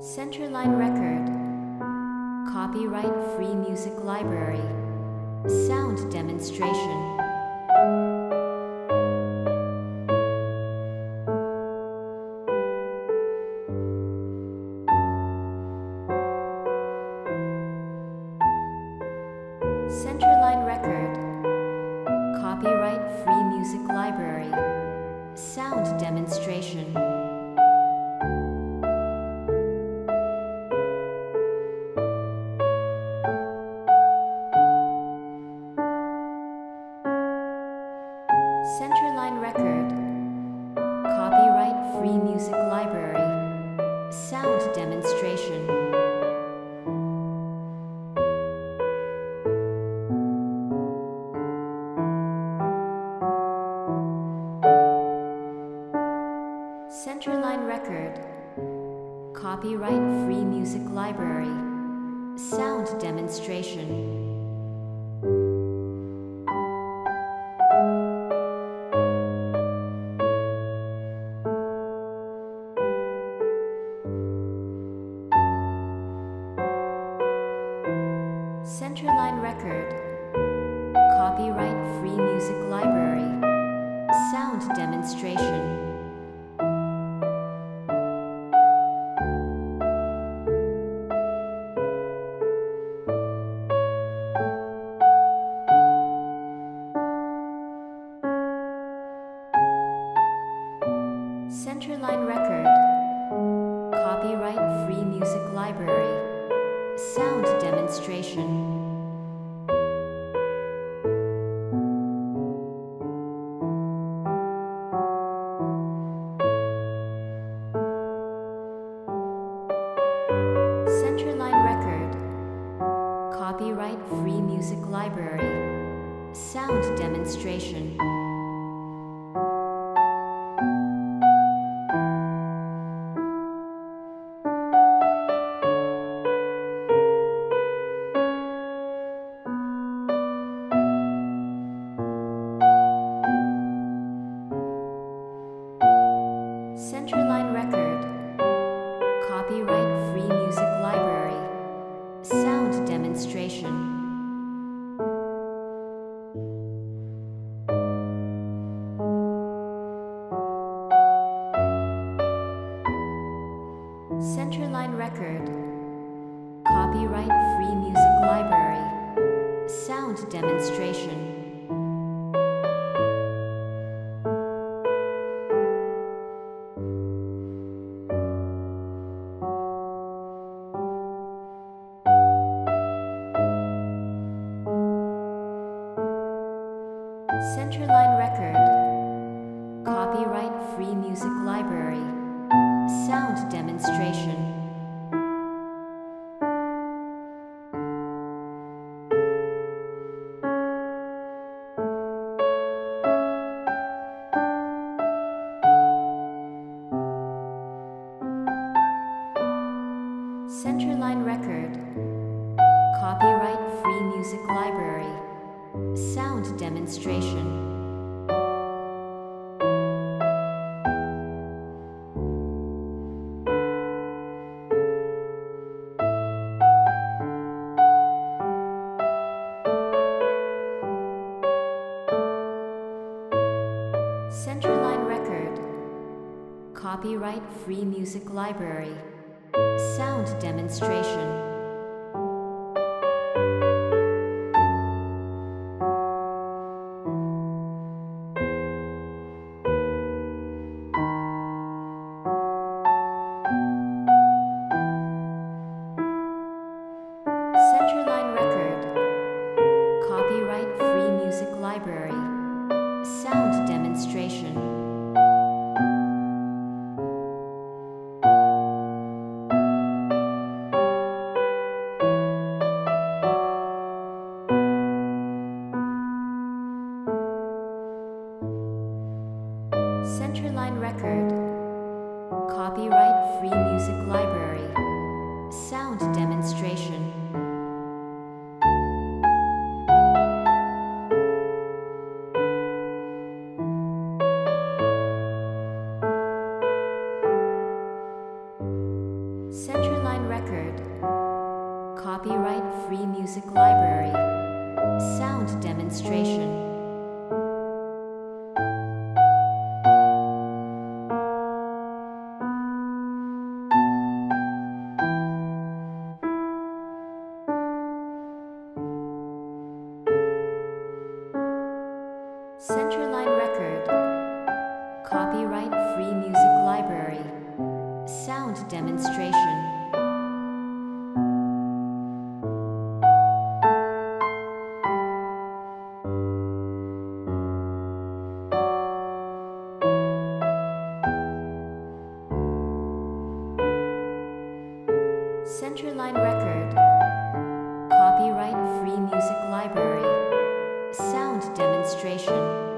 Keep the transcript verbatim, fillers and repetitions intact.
Centerline Record. Copyright Free Music Library. Sound demonstration. Centerline Record. Copyright Free Music Library. Sound demonstration. Centerline Record. Copyright Free Music Library. Sound demonstration. Centerline Record. Copyright Free Music Library. Sound demonstration. Centerline Record. Copyright Free Music Library. Sound demonstration. Centerline Record. Copyright Free Music Library. Sound demonstration. Centerline Record. Copyright Free Music Library. Sound demonstration. Centerline Record. Copyright Free Music Library. Sound demonstration. Centerline Record. Copyright Free Music Library. Sound demonstration. Centerline Record. Copyright Free Music Library. Sound demonstration. Centerline Record. Copyright Free Music Library. Sound demonstration. Centerline Record. Copyright Free Music Library. Sound demonstration. Centerline Record. Copyright Free Music Library. Sound demonstration. Centerline Record. Copyright Free Music Library. Sound demonstration. Centerline Music Library. Sound demonstration. Centerline Record. Copyright Free Music Library. Sound demonstration. Centerline Record. Copyright Free Music Library. Sound demonstration.